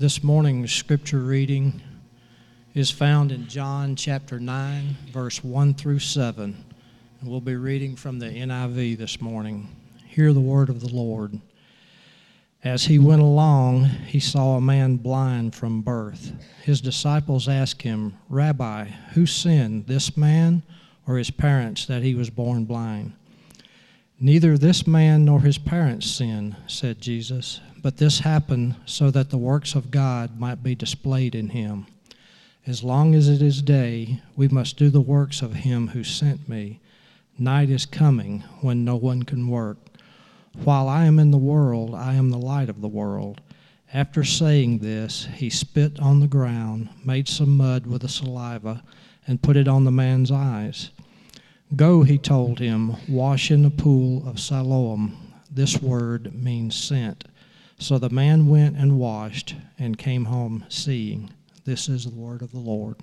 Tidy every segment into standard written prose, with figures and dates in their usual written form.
This morning's scripture reading is found in John chapter 9, verse 1 through 7. And we'll be reading from the NIV this morning. Hear the word of the Lord. As he went along, he saw a man blind from birth. His disciples asked him, "Rabbi, who sinned, this man or his parents, that he was born blind?" "Neither this man nor his parents sinned," said Jesus, "but this happened so that the works of God might be displayed in him. As long as it is day, we must do the works of him who sent me. Night is coming when no one can work. While I am in the world, I am the light of the world." After saying this, he spit on the ground, made some mud with the saliva, and put it on the man's eyes. "Go," he told him, "wash in the pool of Siloam." This word means sent. So the man went and washed and came home seeing. This is the word of the Lord.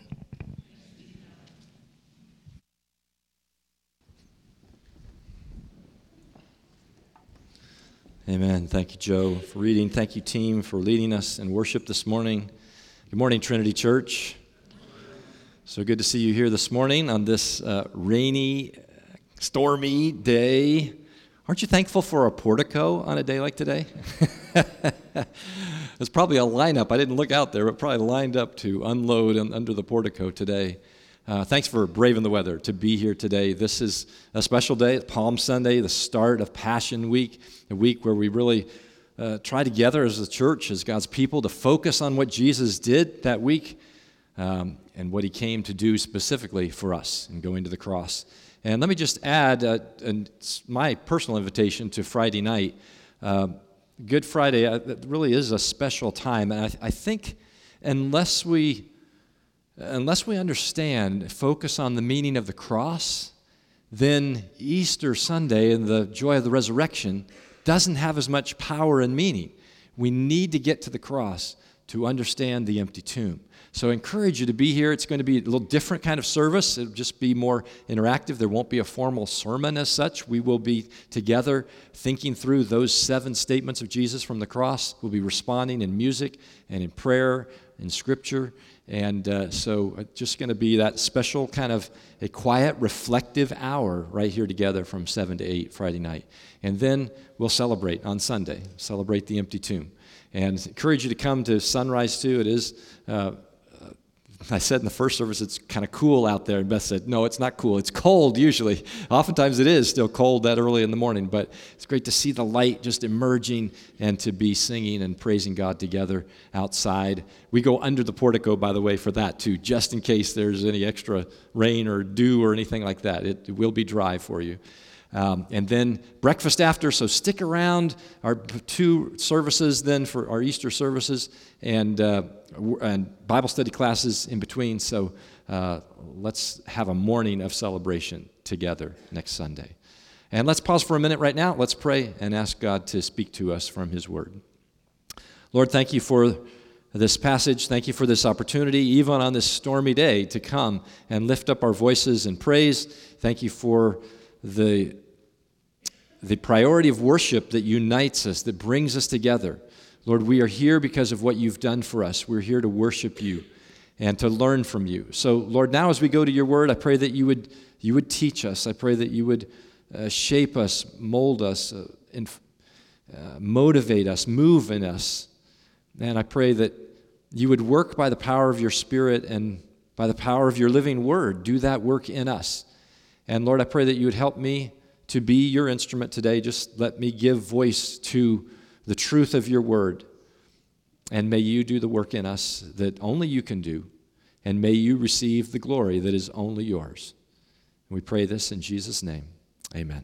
Amen. Thank you, Joe, for reading. Thank you, team, for leading us in worship this morning. Good morning, Trinity Church. So good to see you here this morning on this rainy, stormy day. Aren't you thankful for a portico on a day like today? There's probably a lineup. I didn't look out there, but probably lined up to unload under the portico today. Thanks for braving the weather to be here today. This is a special day, Palm Sunday, the start of Passion Week, a week where we really try together as a church, as God's people, to focus on what Jesus did that week and what he came to do specifically for us in going to the cross. And let me just add, and it's my personal invitation to Friday night. Good Friday, that really is a special time, and I think unless we understand, focus on the meaning of the cross, then Easter Sunday and the joy of the resurrection doesn't have as much power and meaning. We need to get to the cross to understand the empty tomb. So I encourage you to be here. It's going to be a little different kind of service. It'll just be more interactive. There won't be a formal sermon as such. We will be together thinking through those 7 statements of Jesus from the cross. We'll be responding in music and in prayer, in scripture. And so it's just going to be that special kind of a quiet, reflective hour right here together from 7 to 8 Friday night. And then we'll celebrate on Sunday, celebrate the empty tomb. And encourage you to come to sunrise too. It is, I said in the first service, it's kind of cool out there. And Beth said, no, it's not cool. It's cold usually. Oftentimes it is still cold that early in the morning. But it's great to see the light just emerging and to be singing and praising God together outside. We go under the portico, by the way, for that too, just in case there's any extra rain or dew or anything like that. It will be dry for you. And then breakfast after, so stick around. Our 2 services then for our Easter services and Bible study classes in between. So let's have a morning of celebration together next Sunday. And let's pause for a minute right now. Let's pray and ask God to speak to us from his word. Lord, thank you for this passage. Thank you for this opportunity, even on this stormy day, to come and lift up our voices in praise. Thank you for the priority of worship that unites us, that brings us together. Lord, we are here because of what you've done for us. We're here to worship you and to learn from you. So, Lord, now as we go to your word, I pray that you would teach us. I pray that you would shape us, mold us, motivate us, move in us. And I pray that you would work by the power of your Spirit and by the power of your living word. Do that work in us. And Lord, I pray that you would help me to be your instrument today. Just let me give voice to the truth of your word. And may you do the work in us that only you can do. And may you receive the glory that is only yours. And we pray this in Jesus' name. Amen.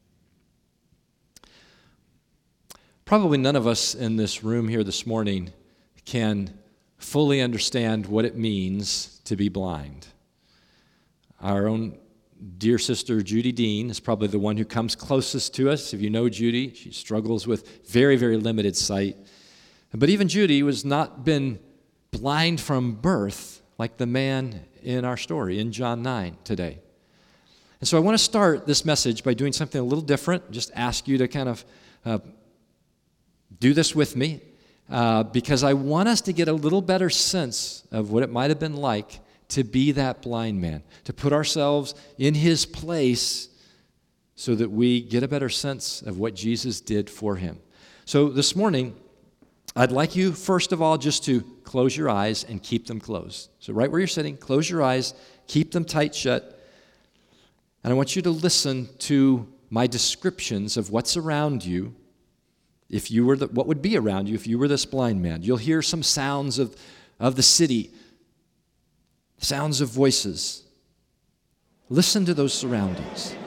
Probably none of us in this room here this morning can fully understand what it means to be blind. Our own dear sister Judy Dean is probably the one who comes closest to us. If you know Judy, she struggles with very, very limited sight. But even Judy was not been blind from birth like the man in our story in John 9 today. And so I want to start this message by doing something a little different, just ask you to kind of do this with me. because I want us to get a little better sense of what it might have been like to be that blind man, to put ourselves in his place so that we get a better sense of what Jesus did for him. So this morning, I'd like you, first of all, just to close your eyes and keep them closed. So right where you're sitting, close your eyes, keep them tight shut, and I want you to listen to my descriptions of what's around you. If you were what would be around you if you were this blind man. You'll hear some sounds of the city, sounds of voices. Listen to those surroundings.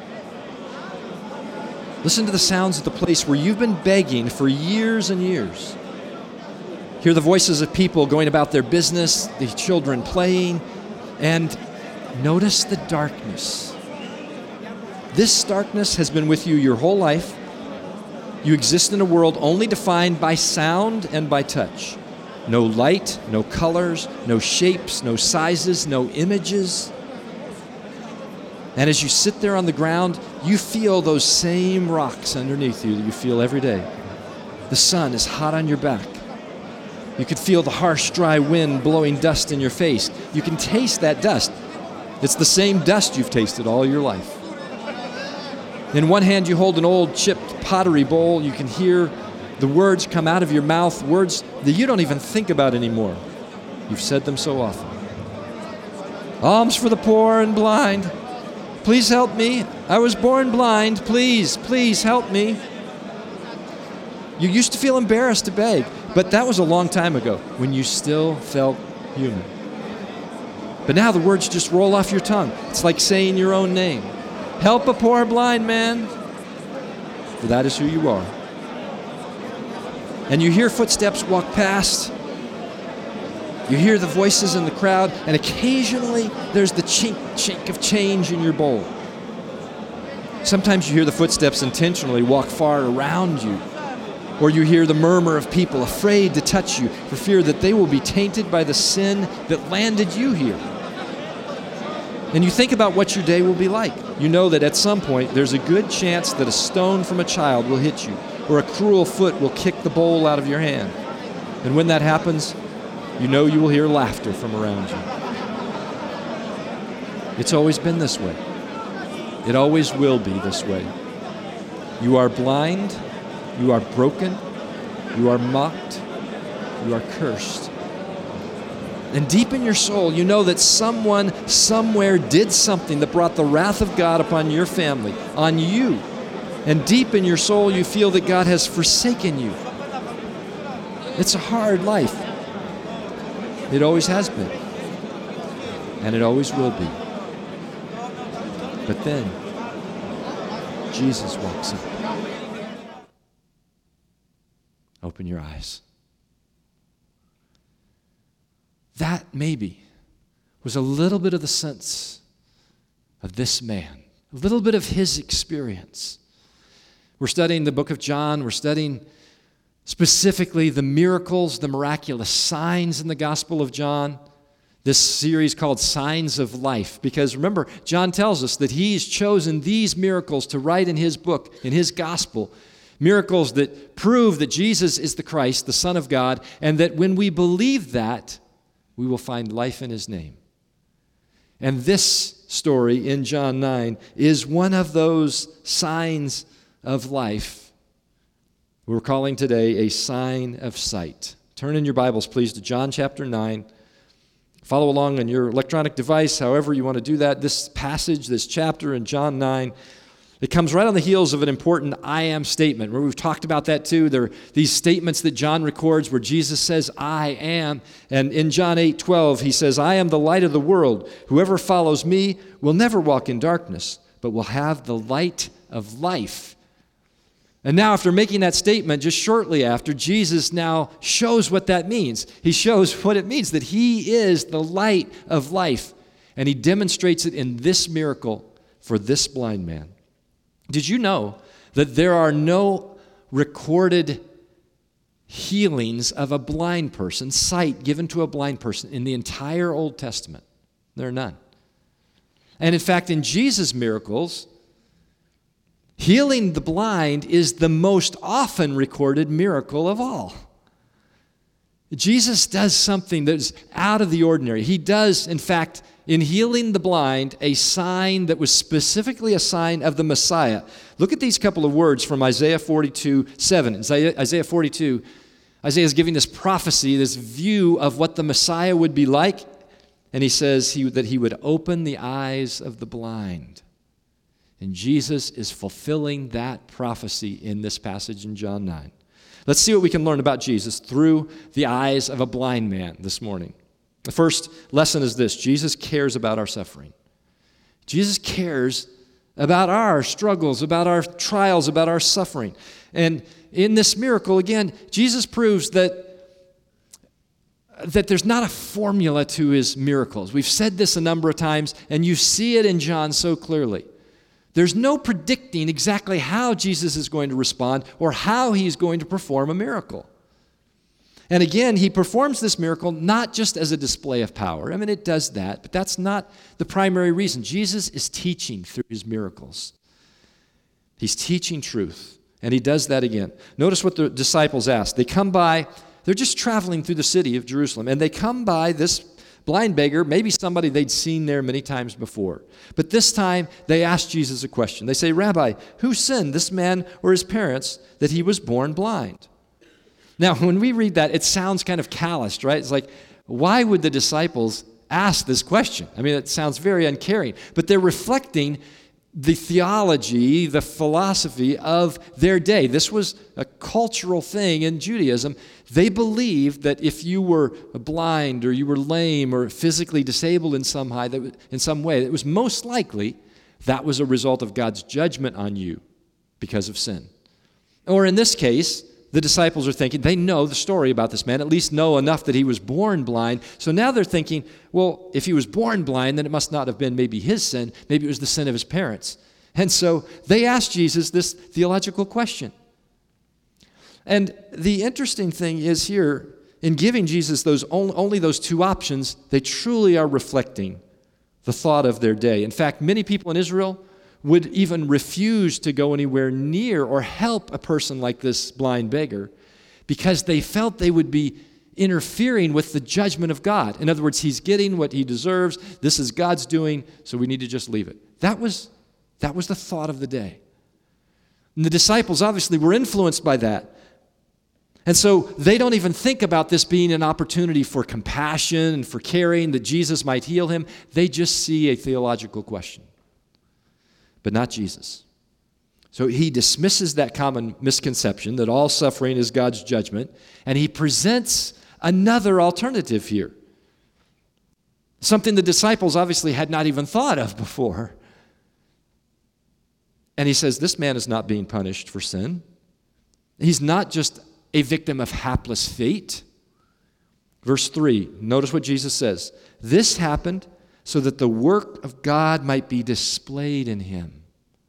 Listen to the sounds of the place where you've been begging for years and years. Hear the voices of people going about their business, the children playing, and notice the darkness. This darkness has been with you your whole life. You exist in a world only defined by sound and by touch. No light, no colors, no shapes, no sizes, no images. And as you sit there on the ground, you feel those same rocks underneath you that you feel every day. The sun is hot on your back. You can feel the harsh, dry wind blowing dust in your face. You can taste that dust. It's the same dust you've tasted all your life. In one hand, you hold an old chipped pottery bowl. You can hear the words come out of your mouth, words that you don't even think about anymore. You've said them so often. Alms for the poor and blind. Please help me. I was born blind. Please, please help me. You used to feel embarrassed to beg, but that was a long time ago when you still felt human. But now the words just roll off your tongue. It's like saying your own name. Help a poor blind man, for that is who you are. And you hear footsteps walk past. You hear the voices in the crowd, and occasionally there's the chink of change in your bowl. Sometimes you hear the footsteps intentionally walk far around you, or you hear the murmur of people afraid to touch you for fear that they will be tainted by the sin that landed you here. And you think about what your day will be like. You know that at some point there's a good chance that a stone from a child will hit you, or a cruel foot will kick the bowl out of your hand. And when that happens, you know you will hear laughter from around you. It's always been this way. It always will be this way. You are blind, you are broken, you are mocked, you are cursed. And deep in your soul, you know that someone somewhere did something that brought the wrath of God upon your family, on you. And deep in your soul, you feel that God has forsaken you. It's a hard life. It always has been. And it always will be. But then, Jesus walks in. Open your eyes. That maybe was a little bit of the sense of this man, a little bit of his experience. We're studying the book of John. We're studying specifically the miracles, the miraculous signs in the Gospel of John. This series called Signs of Life, because remember, John tells us that he's chosen these miracles to write in his book, in his gospel, miracles that prove that Jesus is the Christ, the Son of God, and that when we believe that, we will find life in his name. And this story in John 9 is one of those signs of life we're calling today a sign of sight. Turn in your Bibles, please, to John chapter 9. Follow along on your electronic device, however you want to do that. This passage, this chapter in John 9, it comes right on the heels of an important I am statement. We've talked about that too. There are these statements that John records where Jesus says, I am. And in John 8:12, he says, I am the light of the world. Whoever follows me will never walk in darkness, but will have the light of life. And now after making that statement, just shortly after, Jesus now shows what that means. He shows what it means, that he is the light of life. And he demonstrates it in this miracle for this blind man. Did you know that there are no recorded healings of a blind person, sight given to a blind person in the entire Old Testament? There are none. And in fact, in Jesus' miracles, healing the blind is the most often recorded miracle of all. Jesus does something that's out of the ordinary. He does, in fact, in healing the blind, a sign that was specifically a sign of the Messiah. Look at these couple of words from Isaiah 42:7. Isaiah 42, Isaiah is giving this prophecy, this view of what the Messiah would be like, and he says that he would open the eyes of the blind. And Jesus is fulfilling that prophecy in this passage in John 9. Let's see what we can learn about Jesus through the eyes of a blind man this morning. The first lesson is this: Jesus cares about our suffering. Jesus cares about our struggles, about our trials, about our suffering. And in this miracle, again, Jesus proves that there's not a formula to his miracles. We've said this a number of times, and you see it in John so clearly. There's no predicting exactly how Jesus is going to respond or how he's going to perform a miracle. And again, he performs this miracle not just as a display of power. I mean, it does that, but that's not the primary reason. Jesus is teaching through his miracles. He's teaching truth, and he does that again. Notice what the disciples ask. They come by, they're just traveling through the city of Jerusalem, and they come by this blind beggar, maybe somebody they'd seen there many times before. But this time, they ask Jesus a question. They say, "Rabbi, who sinned, this man or his parents, that he was born blind?" Now, when we read that, it sounds kind of calloused, right? It's like, why would the disciples ask this question? I mean, it sounds very uncaring. But they're reflecting the theology, the philosophy of their day. This was a cultural thing in Judaism. They believed that if you were blind or you were lame or physically disabled in some way, it was most likely that was a result of God's judgment on you because of sin. Or in this case, the disciples are thinking, they know the story about this man, at least know enough that he was born blind. So now they're thinking, well, if he was born blind, then it must not have been maybe his sin. Maybe it was the sin of his parents. And so they asked Jesus this theological question. And the interesting thing is here, in giving Jesus only those two options, they truly are reflecting the thought of their day. In fact, many people in Israel would even refuse to go anywhere near or help a person like this blind beggar because they felt they would be interfering with the judgment of God. In other words, he's getting what he deserves. This is God's doing, so we need to just leave it. That was the thought of the day. And the disciples obviously were influenced by that. And so they don't even think about this being an opportunity for compassion and for caring that Jesus might heal him. They just see a theological question. But not Jesus. So he dismisses that common misconception that all suffering is God's judgment, and he presents another alternative here. Something the disciples obviously had not even thought of before. And he says, this man is not being punished for sin. He's not just a victim of hapless fate. Verse 3, notice what Jesus says. This happened so that the work of God might be displayed in him.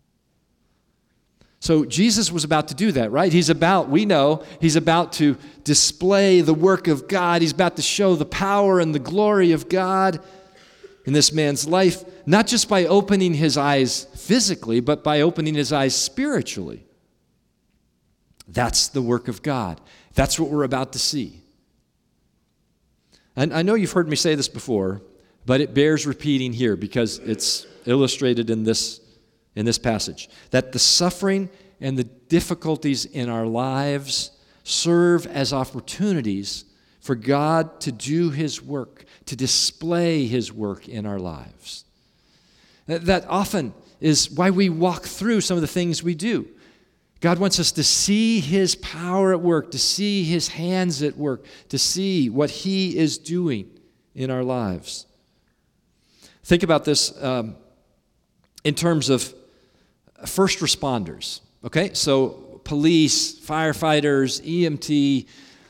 So Jesus was about to do that, right? We know he's about to display the work of God. He's about to show the power and the glory of God in this man's life, not just by opening his eyes physically, but by opening his eyes spiritually. That's the work of God. That's what we're about to see. And I know you've heard me say this before, but it bears repeating here because it's illustrated in this passage, that the suffering and the difficulties in our lives serve as opportunities for God to do his work, to display his work in our lives. That often is why we walk through some of the things we do. God wants us to see his power at work, to see his hands at work, to see what he is doing in our lives. Think about this in terms of first responders, okay? So police, firefighters, EMT,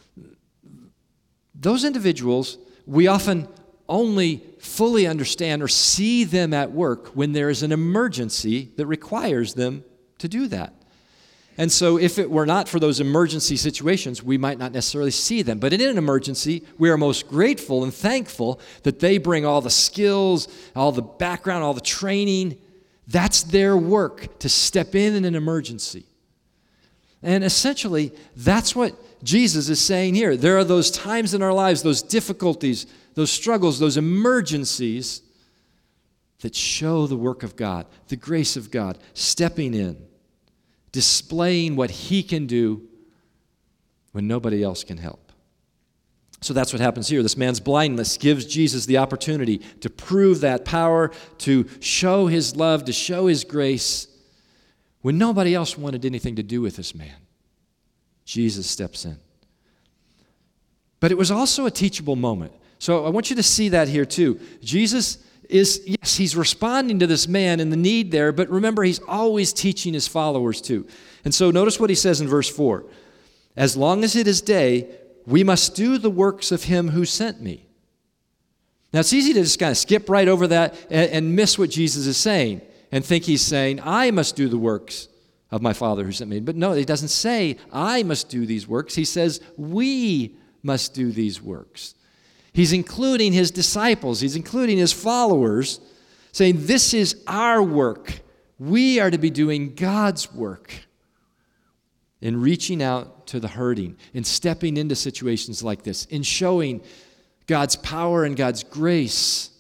those individuals, we often only fully understand or see them at work when there is an emergency that requires them to do that. And so if it were not for those emergency situations, we might not necessarily see them. But in an emergency, we are most grateful and thankful that they bring all the skills, all the background, all the training. That's their work, to step in an emergency. And essentially, that's what Jesus is saying here. There are those times in our lives, those difficulties, those struggles, those emergencies that show the work of God, the grace of God, stepping in, displaying what He can do when nobody else can help. So that's what happens here. This man's blindness gives Jesus the opportunity to prove that power, to show His love, to show His grace. When nobody else wanted anything to do with this man, Jesus steps in. But it was also a teachable moment. So I want you to see that here too. Jesus is, yes, He's responding to this man and the need there, but remember, He's always teaching His followers too. And so notice what He says in verse 4. As long as it is day, we must do the works of Him who sent me. Now it's easy to just kind of skip right over that and miss what Jesus is saying and think He's saying, I must do the works of my Father who sent me. But no, He doesn't say, I must do these works. He says, we must do these works. He's including His disciples. He's including His followers, saying, this is our work. We are to be doing God's work in reaching out to the hurting, in stepping into situations like this, in showing God's power and God's grace.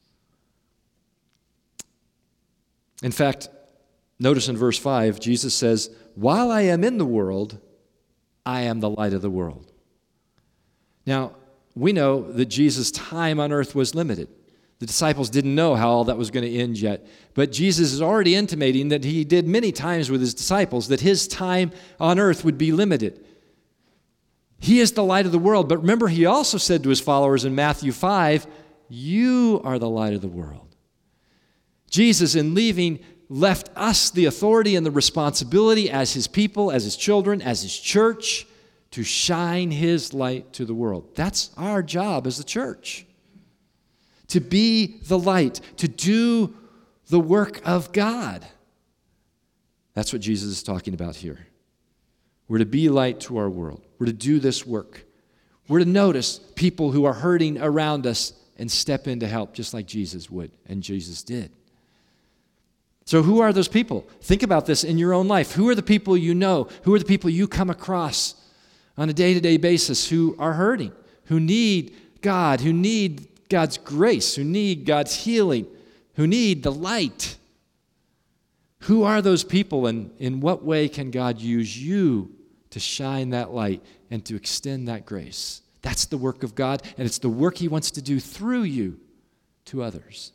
In fact, notice in verse 5, Jesus says, while I am in the world, I am the light of the world. Now, we know that Jesus' time on earth was limited. The disciples didn't know how all that was going to end yet. But Jesus is already intimating that He did many times with His disciples that His time on earth would be limited. He is the light of the world. But remember, He also said to His followers in Matthew 5, you are the light of the world. Jesus, in leaving, left us the authority and the responsibility as His people, as His children, as His church, to shine His light to the world. That's our job as the church. To be the light, to do the work of God. That's what Jesus is talking about here. We're to be light to our world. We're to do this work. We're to notice people who are hurting around us and step in to help, just like Jesus would, and Jesus did. So who are those people? Think about this in your own life. Who are the people you know? Who are the people you come across on a day-to-day basis who are hurting, who need God, who need God's grace, who need God's healing, who need the light? Who are those people, and in what way can God use you to shine that light and to extend that grace? That's the work of God, and it's the work He wants to do through you to others.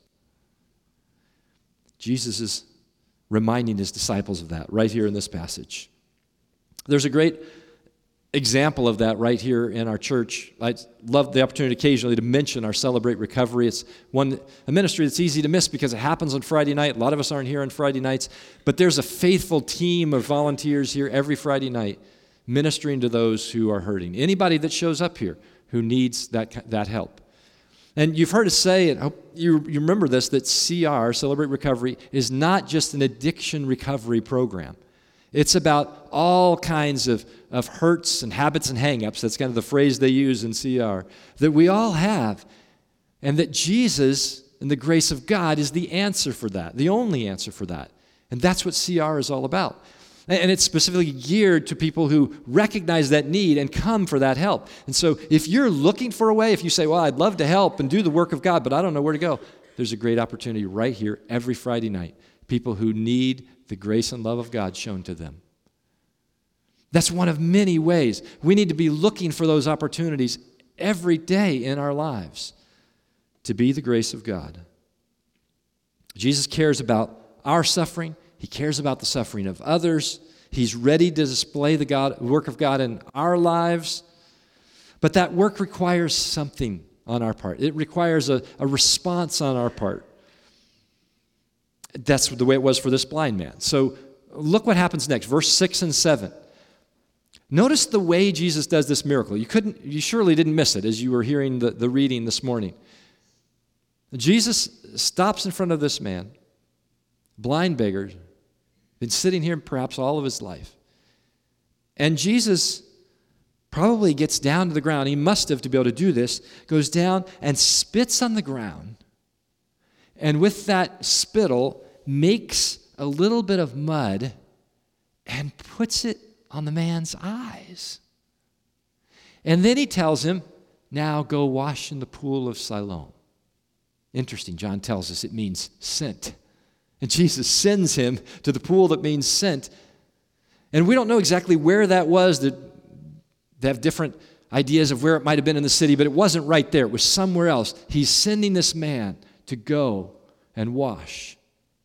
Jesus is reminding His disciples of that right here in this passage. There's a great example of that right here in our church. I love the opportunity occasionally to mention our Celebrate Recovery. It's a ministry that's easy to miss because it happens on Friday night. A lot of us aren't here on Friday nights, but there's a faithful team of volunteers here every Friday night ministering to those who are hurting. Anybody that shows up here who needs that help. And you've heard us say, and I hope you remember this, that CR, Celebrate Recovery, is not just an addiction recovery program. It's about all kinds of hurts and habits and hang-ups. That's kind of the phrase they use in CR, that we all have, and that Jesus and the grace of God is the answer for that, the only answer for that. And that's what CR is all about. And it's specifically geared to people who recognize that need and come for that help. And so if you're looking for a way, if you say, well, I'd love to help and do the work of God, but I don't know where to go, there's a great opportunity right here every Friday night. People who need the grace and love of God shown to them. That's one of many ways. We need to be looking for those opportunities every day in our lives to be the grace of God. Jesus cares about our suffering. He cares about the suffering of others. He's ready to display the work of God in our lives. But that work requires something on our part. It requires a response on our part. That's the way it was for this blind man. So look what happens next, verse 6 and 7. Notice the way Jesus does this miracle. You surely didn't miss it as you were hearing the reading this morning. Jesus stops in front of this man, blind beggar, been sitting here perhaps all of his life. And Jesus probably gets down to the ground. He must have to be able to do this. Goes down and spits on the ground. And with that spittle, makes a little bit of mud and puts it on the man's eyes. And then he tells him, now go wash in the pool of Siloam. Interesting, John tells us it means sent. And Jesus sends him to the pool that means sent. And we don't know exactly where that was. They have different ideas of where it might have been in the city, but it wasn't right there. It was somewhere else. He's sending this man to go and wash.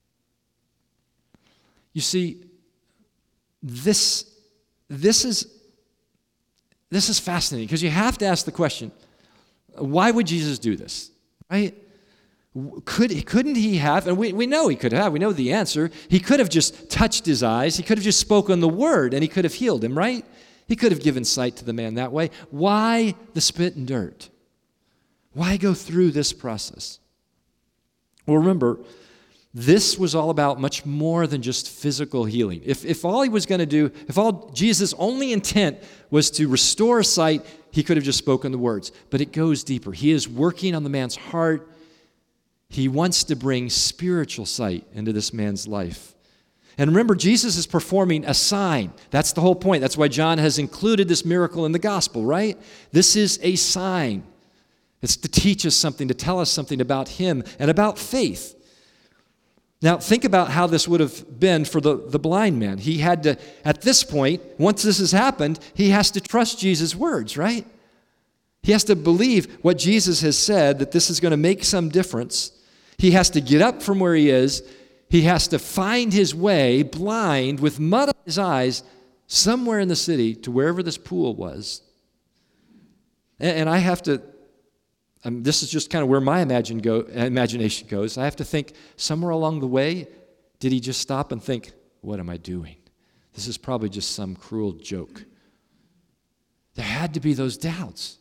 You see, this is fascinating because you have to ask the question, why would Jesus do this, right? Couldn't he have, and we know he could have, we know the answer, he could have just touched his eyes, he could have just spoken the word, and he could have healed him, right? He could have given sight to the man that way. Why the spit and dirt? Why go through this process? Well, remember, this was all about much more than just physical healing. If all he was going to do, if all Jesus' only intent was to restore sight, he could have just spoken the words. But it goes deeper. He is working on the man's heart. He wants to bring spiritual sight into this man's life. And remember, Jesus is performing a sign. That's the whole point. That's why John has included this miracle in the gospel, right? This is a sign. It's to teach us something, to tell us something about him and about faith. Now, think about how this would have been for the blind man. He had to, at this point, once this has happened, he has to trust Jesus' words, right? He has to believe what Jesus has said, that this is going to make some difference. He has to get up from where he is. He has to find his way, blind, with mud on his eyes, somewhere in the city to wherever this pool was. And I have to, this is just kind of where my imagination goes. I have to think, somewhere along the way, did he just stop and think, what am I doing? This is probably just some cruel joke. There had to be those doubts.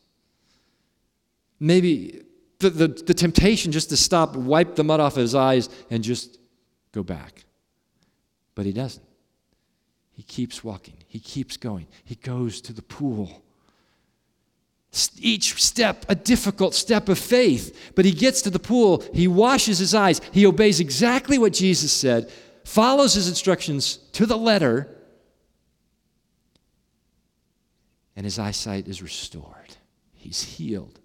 Maybe the temptation just to stop, wipe the mud off his eyes, and just go back. But he doesn't. He keeps walking. He keeps going. He goes to the pool. Each step, a difficult step of faith. But he gets to the pool. He washes his eyes. He obeys exactly what Jesus said, follows his instructions to the letter, and his eyesight is restored. He's healed.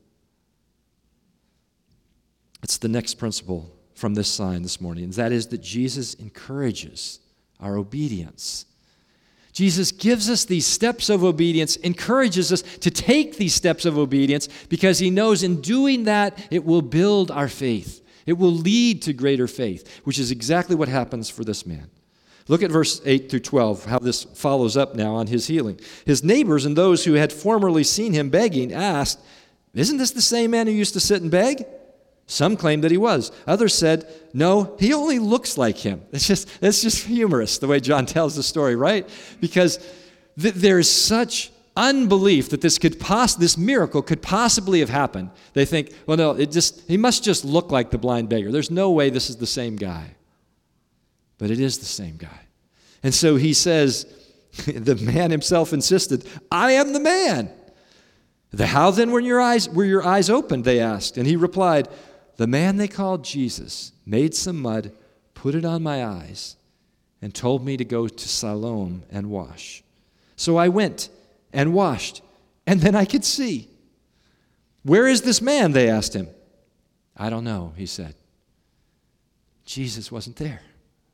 It's the next principle from this sign this morning, and that is that Jesus encourages our obedience. Jesus gives us these steps of obedience, encourages us to take these steps of obedience because he knows in doing that it will build our faith. It will lead to greater faith, which is exactly what happens for this man. Look at verse 8 through 12, how this follows up now on his healing. His neighbors and those who had formerly seen him begging asked, "Isn't this the same man who used to sit and beg?" Some claimed that he was. Others said, "No, he only looks like him." It's just humorous the way John tells the story, right? Because there's such unbelief that this miracle could possibly have happened. They think, well, no, he must just look like the blind beggar. There's no way this is the same guy. But it is the same guy. And so he says, the man himself insisted, "I am the man." "How then were your eyes opened?" they asked. And he replied, "The man they called Jesus made some mud, put it on my eyes, and told me to go to Siloam and wash. So I went and washed, and then I could see." "Where is this man?" they asked him. "I don't know," he said. Jesus wasn't there.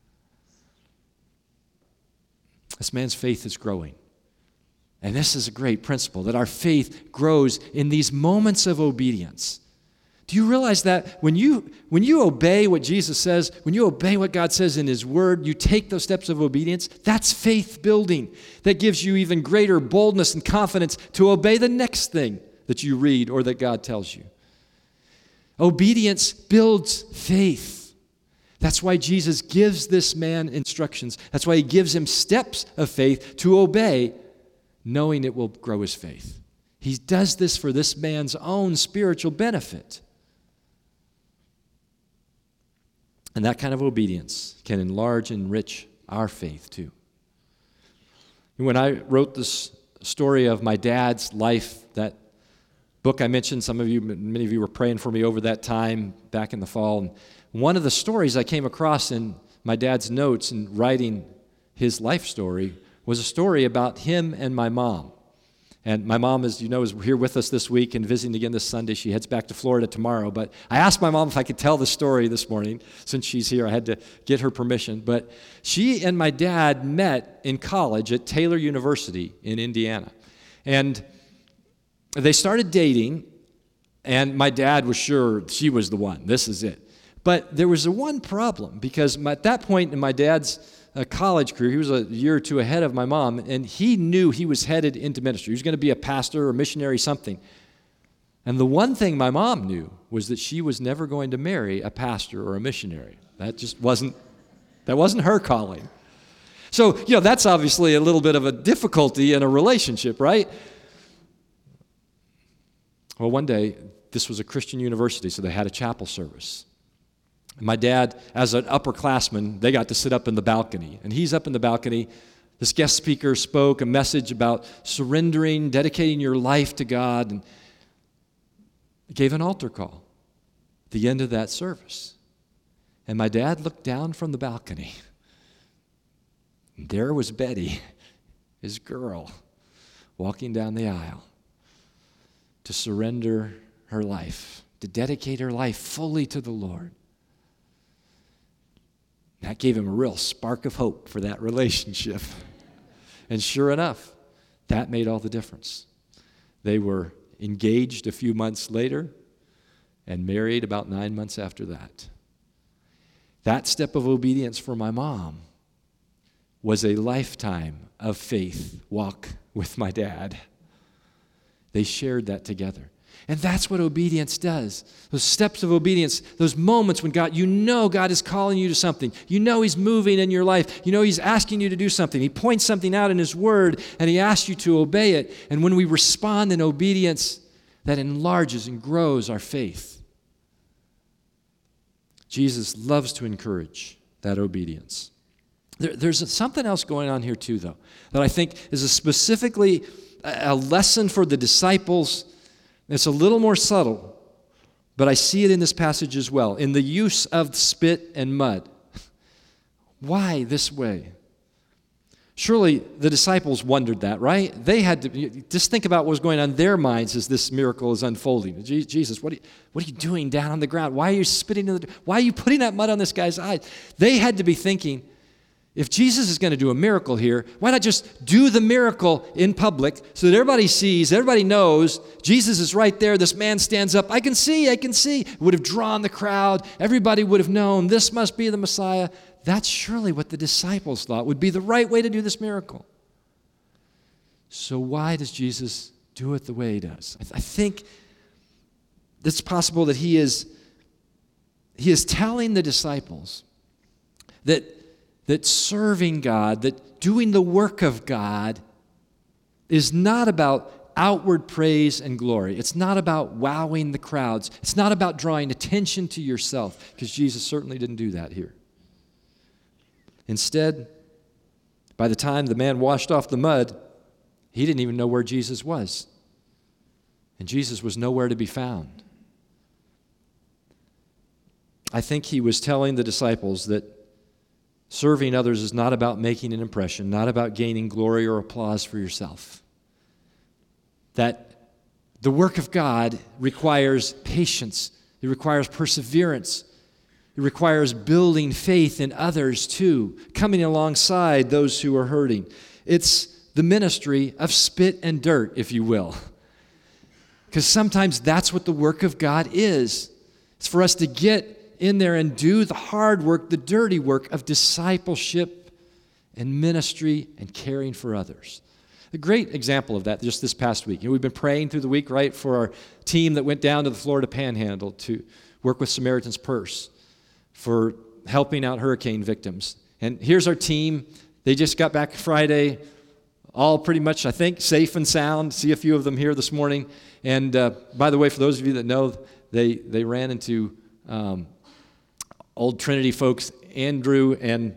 This man's faith is growing. And this is a great principle, that our faith grows in these moments of obedience. Do you realize that when you obey what Jesus says, when you obey what God says in his word, you take those steps of obedience, that's faith building. That gives you even greater boldness and confidence to obey the next thing that you read or that God tells you. Obedience builds faith. That's why Jesus gives this man instructions. That's why he gives him steps of faith to obey, knowing it will grow his faith. He does this for this man's own spiritual benefit. And that kind of obedience can enlarge and enrich our faith too. When I wrote this story of my dad's life, that book I mentioned, many of you were praying for me over that time back in the fall. And one of the stories I came across in my dad's notes in writing his life story was a story about him and my mom. And my mom, as you know, is here with us this week and visiting again this Sunday. She heads back to Florida tomorrow. But I asked my mom if I could tell the story this morning. Since she's here, I had to get her permission. But she and my dad met in college at Taylor University in Indiana. And they started dating, and my dad was sure she was the one. This is it. But there was one problem, because at that point in my dad's college career, he was a year or two ahead of my mom, and he knew he was headed into ministry. He was going to be a pastor or missionary, something. And the one thing my mom knew was that she was never going to marry a pastor or a missionary. That wasn't her calling. So, that's obviously a little bit of a difficulty in a relationship, right? Well, one day, this was a Christian university, so they had a chapel service. My dad, as an upperclassman, they got to sit up in the balcony. And he's up in the balcony. This guest speaker spoke a message about surrendering, dedicating your life to God, and gave an altar call at the end of that service. And my dad looked down from the balcony. And there was Betty, his girl, walking down the aisle to surrender her life, to dedicate her life fully to the Lord. That gave him a real spark of hope for that relationship. And sure enough, that made all the difference. They were engaged a few months later and married about 9 months after that. That step of obedience for my mom was a lifetime of faith walk with my dad. They shared that together. And that's what obedience does. Those steps of obedience, those moments when God is calling you to something. He's moving in your life. He's asking you to do something. He points something out in His Word, and He asks you to obey it. And when we respond in obedience, that enlarges and grows our faith. Jesus loves to encourage that obedience. There's something else going on here too, though, that I think is specifically a lesson for the disciples. It's a little more subtle, but I see it in this passage as well, in the use of spit and mud. Why this way? Surely the disciples wondered that, right? They had to just think about what was going on in their minds as this miracle is unfolding. Jesus, what are you doing down on the ground? Why are you spitting in why are you putting that mud on this guy's eyes? They had to be thinking, if Jesus is going to do a miracle here, why not just do the miracle in public so that everybody sees, everybody knows, Jesus is right there, this man stands up, I can see. It would have drawn the crowd, everybody would have known, this must be the Messiah. That's surely what the disciples thought would be the right way to do this miracle. So why does Jesus do it the way He does? I think it's possible that He is telling the disciples that serving God, that doing the work of God is not about outward praise and glory. It's not about wowing the crowds. It's not about drawing attention to yourself, because Jesus certainly didn't do that here. Instead, by the time the man washed off the mud, he didn't even know where Jesus was. And Jesus was nowhere to be found. I think He was telling the disciples that serving others is not about making an impression, not about gaining glory or applause for yourself. That the work of God requires patience. It requires perseverance. It requires building faith in others too, coming alongside those who are hurting. It's the ministry of spit and dirt, if you will. Because sometimes that's what the work of God is. It's for us to get in there and do the hard work, the dirty work of discipleship and ministry and caring for others. A great example of that just this past week. We've been praying through the week, right, for our team that went down to the Florida Panhandle to work with Samaritan's Purse for helping out hurricane victims. And here's our team. They just got back Friday, all pretty much, I think, safe and sound. See a few of them here this morning. And by the way, for those of you that know, they ran into Old Trinity folks, Andrew and,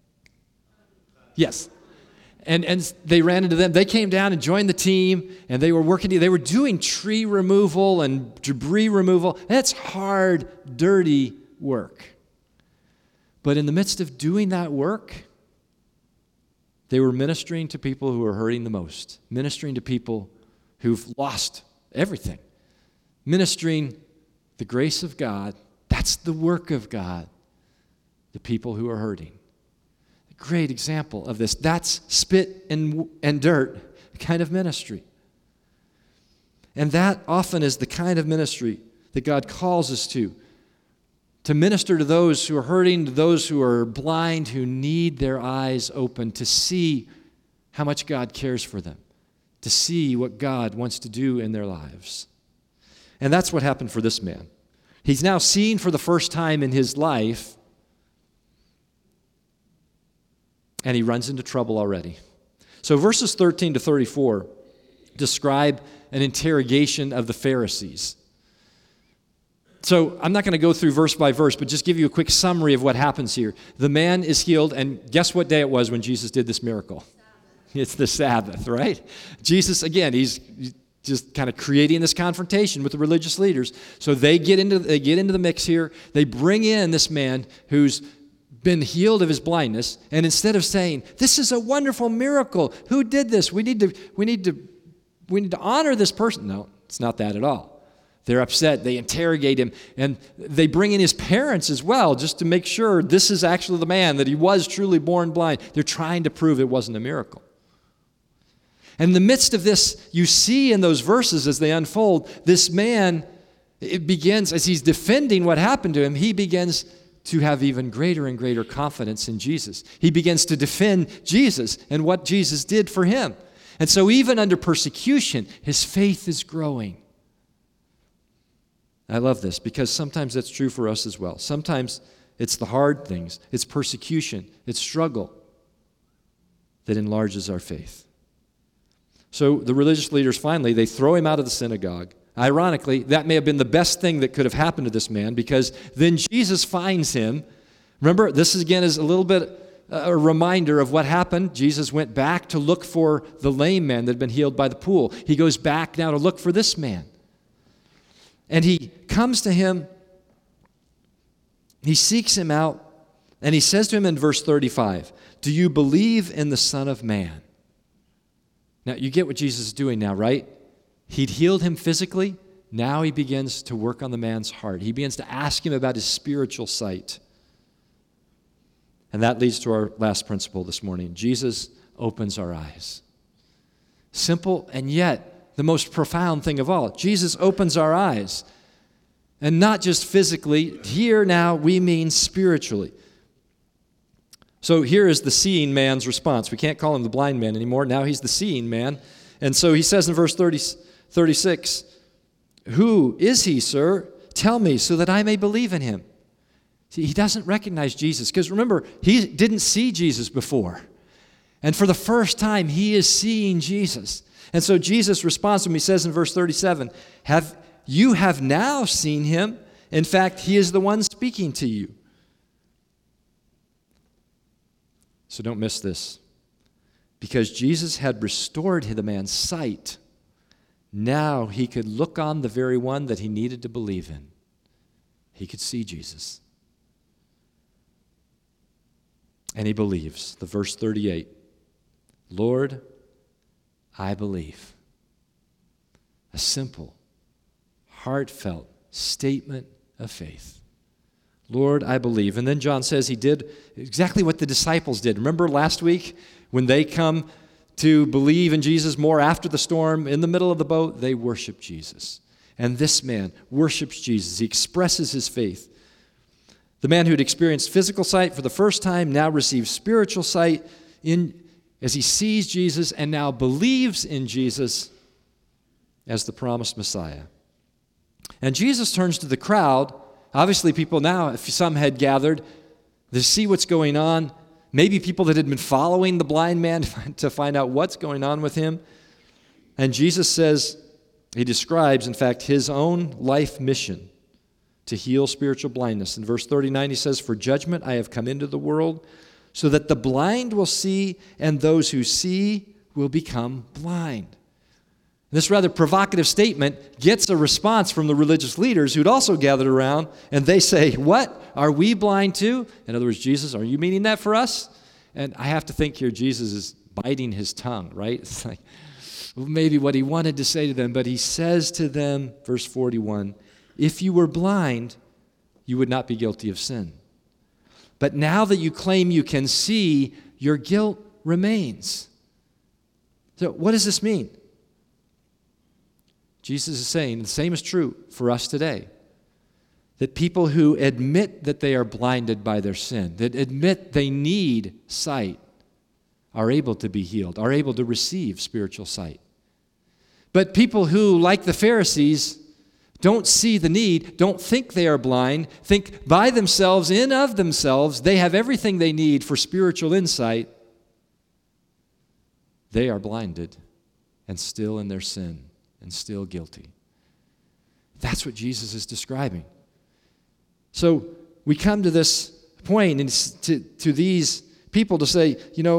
yes. And they ran into them. They came down and joined the team, and they were working. They were doing tree removal and debris removal. That's hard, dirty work. But in the midst of doing that work, They were ministering to people who were hurting the most, ministering to people who've lost everything, ministering the grace of God. That's the work of God, the people who are hurting. A great example of this. That's spit and dirt kind of ministry. And that often is the kind of ministry that God calls us to minister to those who are hurting, to those who are blind, who need their eyes open to see how much God cares for them, to see what God wants to do in their lives. And that's what happened for this man. He's now seen for the first time in his life, and he runs into trouble already. So verses 13 to 34 describe an interrogation of the Pharisees. So I'm not going to go through verse by verse, but just give you a quick summary of what happens here. The man is healed, and guess what day it was when Jesus did this miracle? It's the Sabbath, right? Jesus, again, he's just kind of creating this confrontation with the religious leaders. So they get into the mix here. They bring in this man who's been healed of his blindness, and instead of saying, "This is a wonderful miracle. Who did this? We need to honor this person." No, it's not that at all. They're upset. They interrogate him, and they bring in his parents as well, just to make sure this is actually the man, that he was truly born blind. They're trying to prove it wasn't a miracle. And in the midst of this, you see in those verses as they unfold, this man, it begins, as he's defending what happened to him, he begins to have even greater and greater confidence in Jesus. He begins to defend Jesus and what Jesus did for him. And so even under persecution, his faith is growing. I love this because sometimes that's true for us as well. Sometimes it's the hard things, it's persecution, it's struggle that enlarges our faith. So the religious leaders finally, they throw him out of the synagogue. Ironically, that may have been the best thing that could have happened to this man, because then Jesus finds him. Remember, this again is a little bit a reminder of what happened. Jesus went back to look for the lame man that had been healed by the pool. He goes back now to look for this man. And he comes to him, he seeks him out, and he says to him in verse 35, "Do you believe in the Son of Man?" Now, you get what Jesus is doing now, right? He'd healed him physically. Now he begins to work on the man's heart. He begins to ask him about his spiritual sight. And that leads to our last principle this morning. Jesus opens our eyes. Simple, and yet the most profound thing of all. Jesus opens our eyes. And not just physically. Here now we mean spiritually. So here is the seeing man's response. We can't call him the blind man anymore. Now he's the seeing man. And so he says in verse 36, "Who is he, sir? Tell me so that I may believe in him." See, he doesn't recognize Jesus because remember, he didn't see Jesus before. And for the first time, he is seeing Jesus. And so Jesus responds to him. He says in verse 37, "You have now seen him. In fact, he is the one speaking to you." So don't miss this. Because Jesus had restored the man's sight, now he could look on the very one that he needed to believe in. He could see Jesus. And he believes. The verse 38, "Lord, I believe." A simple, heartfelt statement of faith. Lord, I believe. And then John says he did exactly what the disciples did. Remember last week when they come to believe in Jesus more after the storm, in the middle of the boat, they worship Jesus. And this man worships Jesus. He expresses his faith. The man who had experienced physical sight for the first time now receives spiritual sight as he sees Jesus and now believes in Jesus as the promised Messiah. And Jesus turns to the crowd. Obviously, people now, if some had gathered, to see what's going on. Maybe people that had been following the blind man to find out what's going on with him. And Jesus says, he describes, in fact, his own life mission to heal spiritual blindness. In verse 39, he says, "For judgment I have come into the world, so that the blind will see, and those who see will become blind." This rather provocative statement gets a response from the religious leaders who'd also gathered around, and they say, "What? Are we blind too?" In other words, Jesus, are you meaning that for us? And I have to think here, Jesus is biting his tongue, right? It's like maybe what he wanted to say to them, but he says to them, verse 41, if you were blind, you would not be guilty of sin. But now that you claim you can see, your guilt remains. So what does this mean? Jesus is saying the same is true for us today. That people who admit that they are blinded by their sin, that admit they need sight, are able to be healed, are able to receive spiritual sight. But people who, like the Pharisees, don't see the need, don't think they are blind, think by themselves, in of themselves, they have everything they need for spiritual insight, they are blinded and still in their sin and still guilty. That's what Jesus is describing. So we come to this point and to these people to say,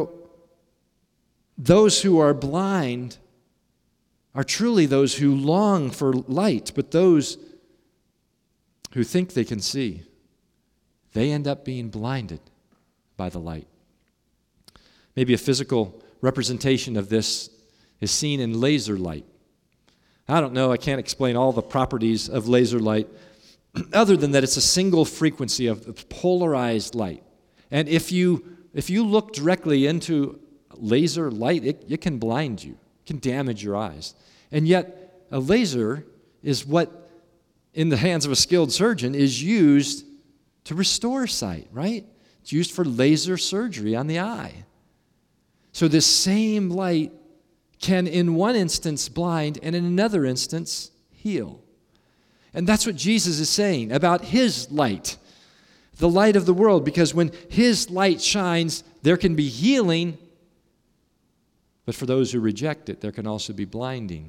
those who are blind are truly those who long for light, but those who think they can see, they end up being blinded by the light. Maybe a physical representation of this is seen in laser light. I don't know, I can't explain all the properties of laser light, other than that it's a single frequency of polarized light. And if you look directly into laser light, it can blind you, it can damage your eyes. And yet, a laser is what, in the hands of a skilled surgeon, is used to restore sight, right? It's used for laser surgery on the eye. So this same light can, in one instance, blind, and in another instance, heal. And that's what Jesus is saying about his light, the light of the world, because when his light shines, there can be healing, but for those who reject it, there can also be blinding.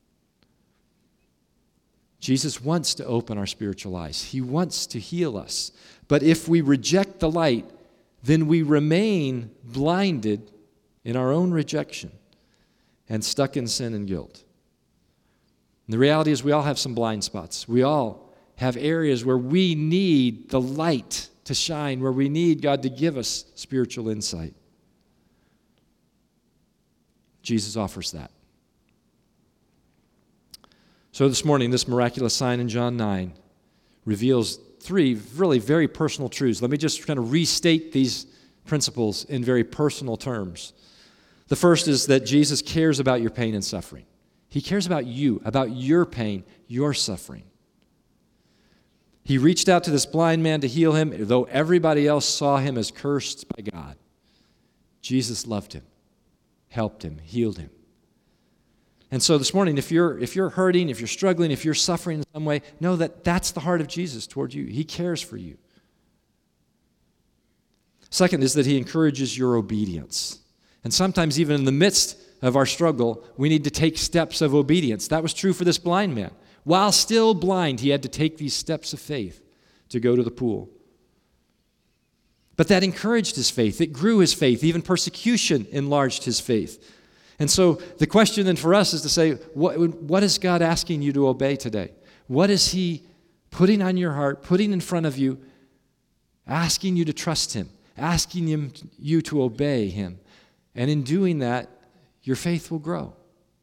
Jesus wants to open our spiritual eyes. He wants to heal us. But if we reject the light, then we remain blinded in our own rejection and stuck in sin and guilt. And the reality is we all have some blind spots. We all have areas where we need the light to shine, where we need God to give us spiritual insight. Jesus offers that. So this morning, this miraculous sign in John 9 reveals three really very personal truths. Let me just kind of restate these principles in very personal terms. The first is that Jesus cares about your pain and suffering. He cares about you, about your pain, your suffering. He reached out to this blind man to heal him, though everybody else saw him as cursed by God. Jesus loved him, helped him, healed him. And so this morning, if you're hurting, if you're struggling, if you're suffering in some way, know that that's the heart of Jesus toward you. He cares for you. Second is that he encourages your obedience. And sometimes even in the midst of our struggle, we need to take steps of obedience. That was true for this blind man. While still blind, he had to take these steps of faith to go to the pool. But that encouraged his faith. It grew his faith. Even persecution enlarged his faith. And so the question then for us is to say, what is God asking you to obey today? What is he putting on your heart, putting in front of you, asking you to trust him, asking you to obey him? And in doing that, your faith will grow.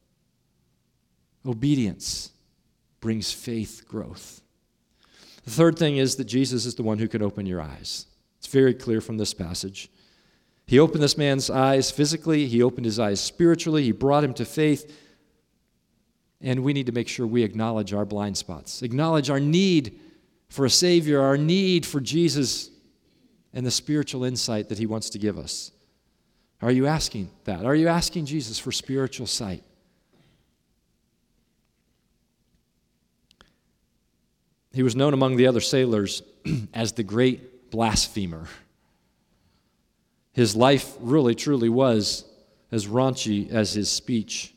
Obedience brings faith growth. The third thing is that Jesus is the one who can open your eyes. It's very clear from this passage. He opened this man's eyes physically. He opened his eyes spiritually. He brought him to faith. And we need to make sure we acknowledge our blind spots, acknowledge our need for a Savior, our need for Jesus and the spiritual insight that he wants to give us. Are you asking that? Are you asking Jesus for spiritual sight? He was known among the other sailors as the great blasphemer. His life really, truly was as raunchy as his speech.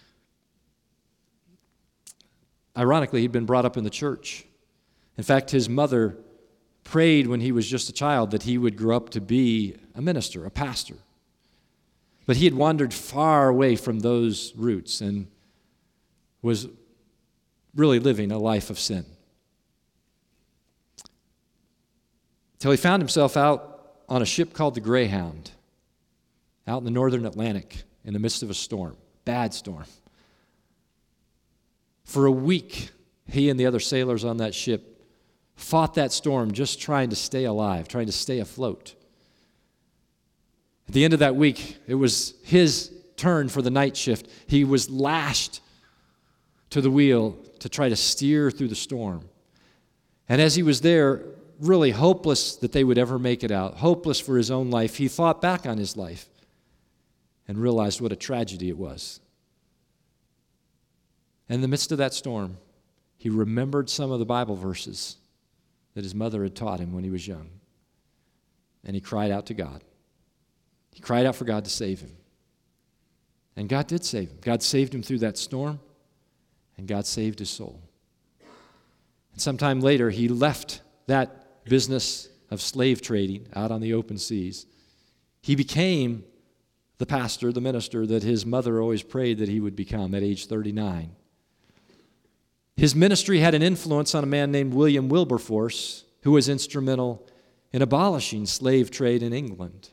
Ironically, he'd been brought up in the church. In fact, his mother prayed when he was just a child that he would grow up to be a minister, a pastor. But he had wandered far away from those roots and was really living a life of sin. Till he found himself out on a ship called the Greyhound. out in the northern Atlantic in the midst of a storm, bad storm. For a week, he and the other sailors on that ship fought that storm just trying to stay alive, trying to stay afloat. At the end of that week, it was his turn for the night shift. He was lashed to the wheel to try to steer through the storm. And as he was there, really hopeless that they would ever make it out, hopeless for his own life, he thought back on his life and realized what a tragedy it was. And in the midst of that storm, he remembered some of the Bible verses that his mother had taught him when he was young. And he cried out to God. He cried out for God to save him. And God did save him. God saved him through that storm, and God saved his soul. And sometime later, he left that business of slave trading out on the open seas. He became the pastor, the minister that his mother always prayed that he would become at age 39. His ministry had an influence on a man named William Wilberforce, who was instrumental in abolishing slave trade in England.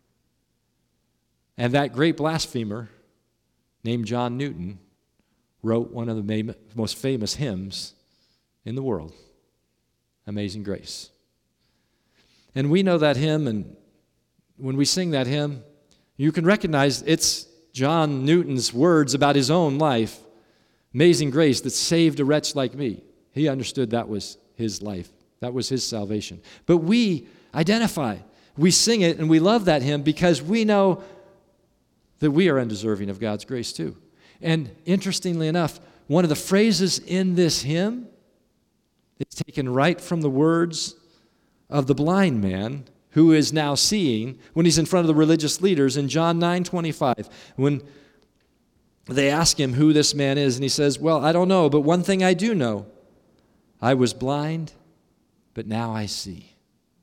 And that great blasphemer named John Newton wrote one of the most famous hymns in the world, Amazing Grace. And we know that hymn, and when we sing that hymn, you can recognize it's John Newton's words about his own life. Amazing grace that saved a wretch like me. He understood that was his life. That was his salvation. But we identify. We sing it and we love that hymn because we know that we are undeserving of God's grace too. And interestingly enough, one of the phrases in this hymn is taken right from the words of the blind man who is now seeing when he's in front of the religious leaders in John 9:25. When they ask him who this man is, and he says, well, I don't know, but one thing I do know. I was blind, but now I see.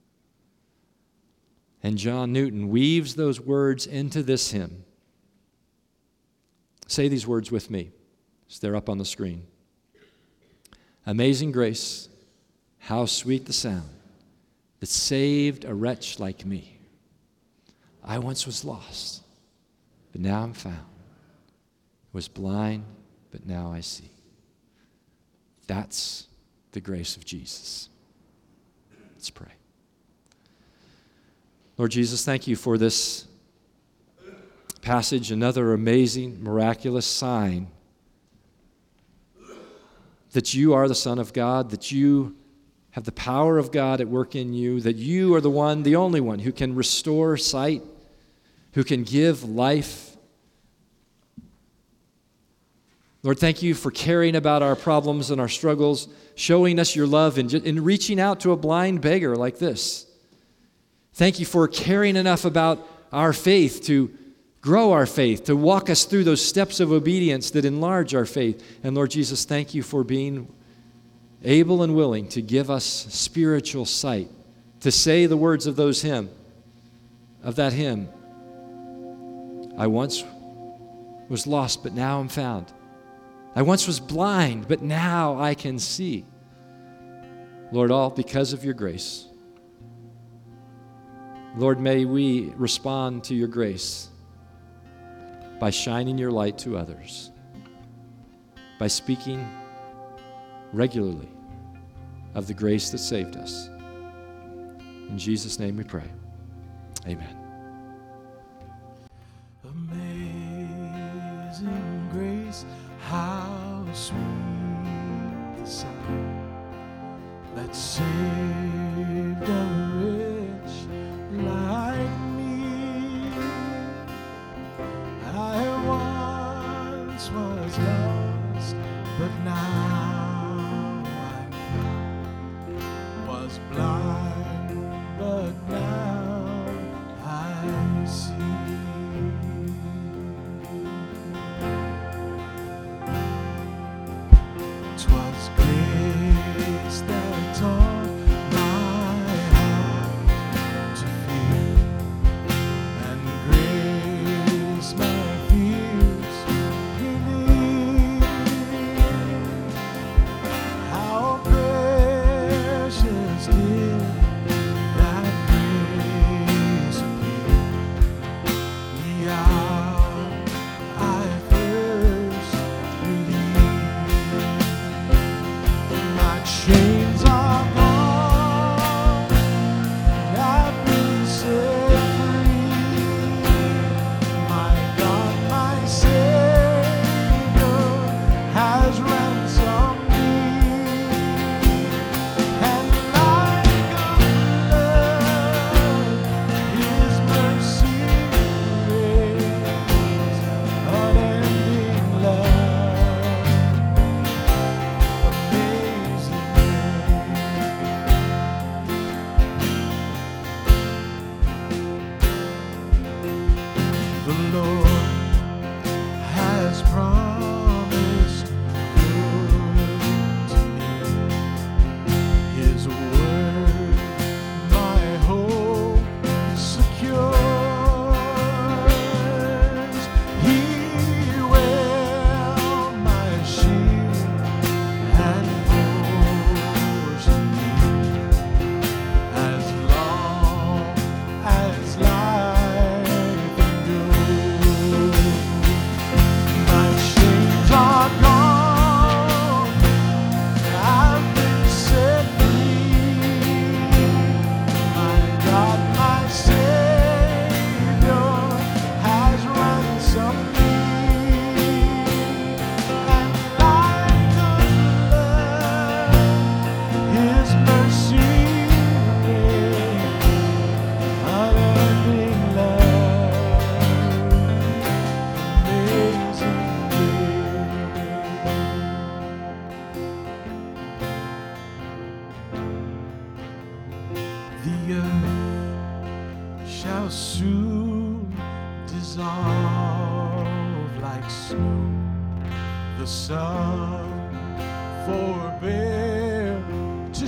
And John Newton weaves those words into this hymn. Say these words with me. They're up on the screen. Amazing grace, how sweet the sound that saved a wretch like me. I once was lost, but now I'm found. Was blind, but now I see. That's the grace of Jesus. Let's pray. Lord Jesus, thank you for this passage, another amazing, miraculous sign that you are the Son of God, that you have the power of God at work in you, that you are the one, the only one, who can restore sight, who can give life. Lord, thank you for caring about our problems and our struggles, showing us your love and reaching out to a blind beggar like this. Thank you for caring enough about our faith to grow our faith, to walk us through those steps of obedience that enlarge our faith. And Lord Jesus, thank you for being able and willing to give us spiritual sight, to say the words of that hymn. I once was lost, but now I'm found. I once was blind, but now I can see. Lord, all because of your grace. Lord, may we respond to your grace by shining your light to others, by speaking regularly of the grace that saved us. In Jesus' name we pray. Amen. Amazing grace, how sweet the sound that saved a wretch like me. I once was lost, but now I'm found. Was blind, but now I see. Twas grace that taught my The earth shall soon dissolve like snow. The sun forbear to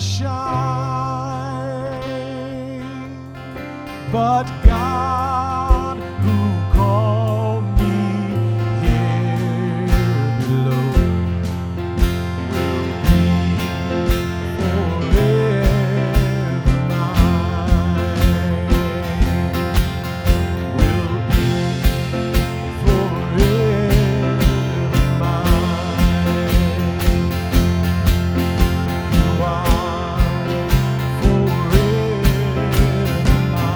shine, but God who called me here below will be forever mine, will be forever mine. You are forever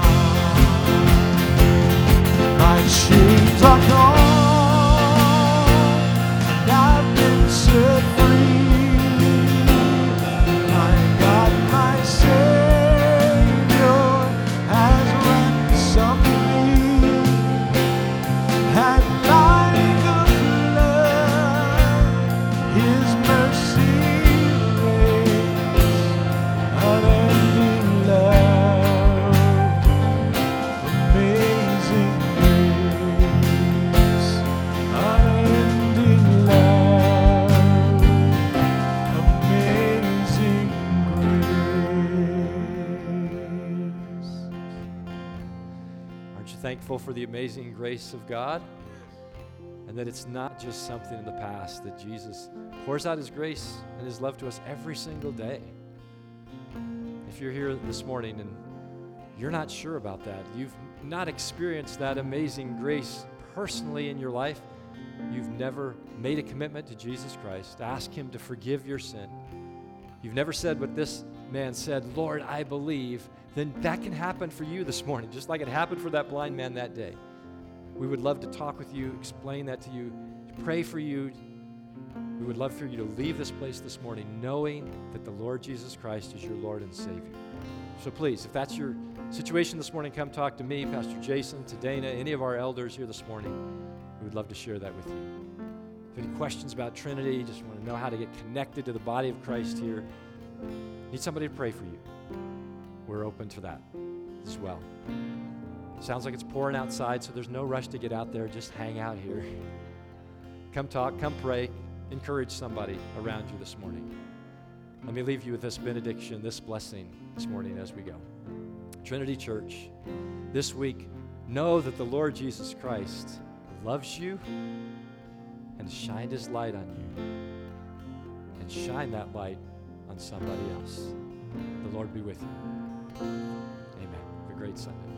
mine. My chains are gone, and I've been set free. My God, my Savior has ransomed me, and like a flood, His mercy reigns, unending love, amazing grace, unending love, amazing grace. Aren't you thankful for the amazing grace of God? And that it's not just something in the past, that Jesus pours out His grace and His love to us every single day. If you're here this morning and you're not sure about that, you've not experienced that amazing grace personally in your life, you've never made a commitment to Jesus Christ, ask Him to forgive your sin, you've never said what this man said, Lord, I believe, then that can happen for you this morning, just like it happened for that blind man that day. We would love to talk with you, explain that to you, pray for you. We would love for you to leave this place this morning knowing that the Lord Jesus Christ is your Lord and Savior. So please, if that's your situation this morning, come talk to me, Pastor Jason, to Dana, any of our elders here this morning. We would love to share that with you. If any questions about Trinity, just want to know how to get connected to the body of Christ here, need somebody to pray for you, we're open to that as well. Sounds like it's pouring outside, so there's no rush to get out there. Just hang out here. Come talk, come pray, encourage somebody around you this morning. Let me leave you with this benediction, this blessing this morning as we go. Trinity Church, this week, know that the Lord Jesus Christ loves you and shined His light on you. And shine that light on somebody else. The Lord be with you. Amen. Have a great Sunday.